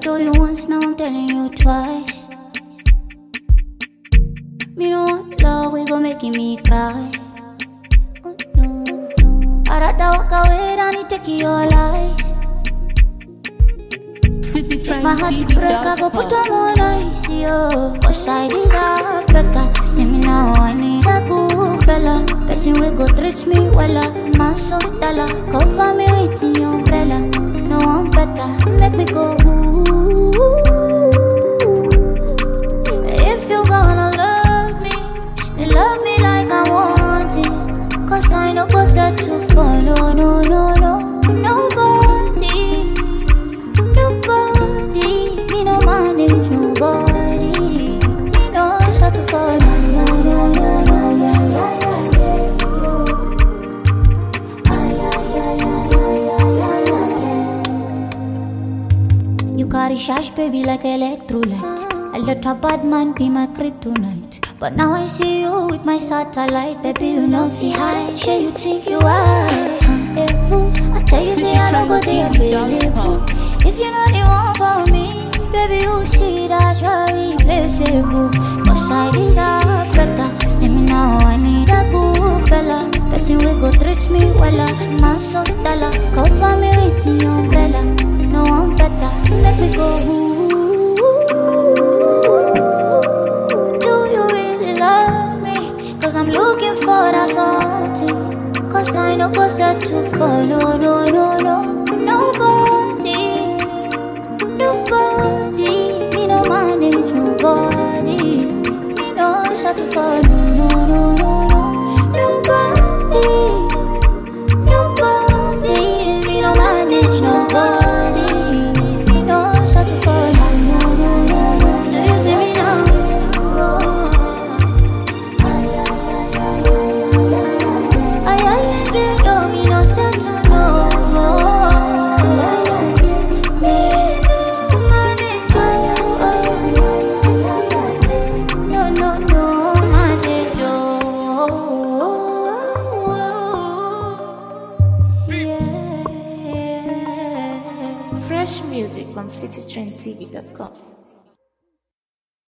told you once, now I'm telling you twice. Me no want love, we gon' making me cry. Oh no, no. I'd rather walk away than it take your lies. If my heart break, I go put on more ice, yo. Cause I deserve better. See me now, I need a good fella. Person we go treat me well, my soul stellar. Cover me with your umbrella. No one better, make me go ooh. If you gonna love me, then love me like I want it. Cause I know go set to fall, no, no, no, no. Nobody, nobody, me no manage nobody. Me no set to fall, no, no, no, no, no, no. You carry shash, baby, like electrolyte. I let a bad man be my kryptonite. But now I see you with my satellite. Baby, you know fi high. Sure you think you are a fool. I tell you, say I don't go there, available. If you know the one for me, baby, you see that you're irreplaceable. Cause I deserve better. See me now, I need a good fella. Person we go treat me well, my soul stellar. Cover me with your umbrella. No one better, let me go. Do you really love me? Cause I'm looking for that something. Cause I know go set to fall. No, no, no, no. Nobody, nobody. Me no manage nobody. Me no set to fall. No, no, no, no, no. Nobody, nobody. Me no manage nobody. Fresh music from citytrendtv.com.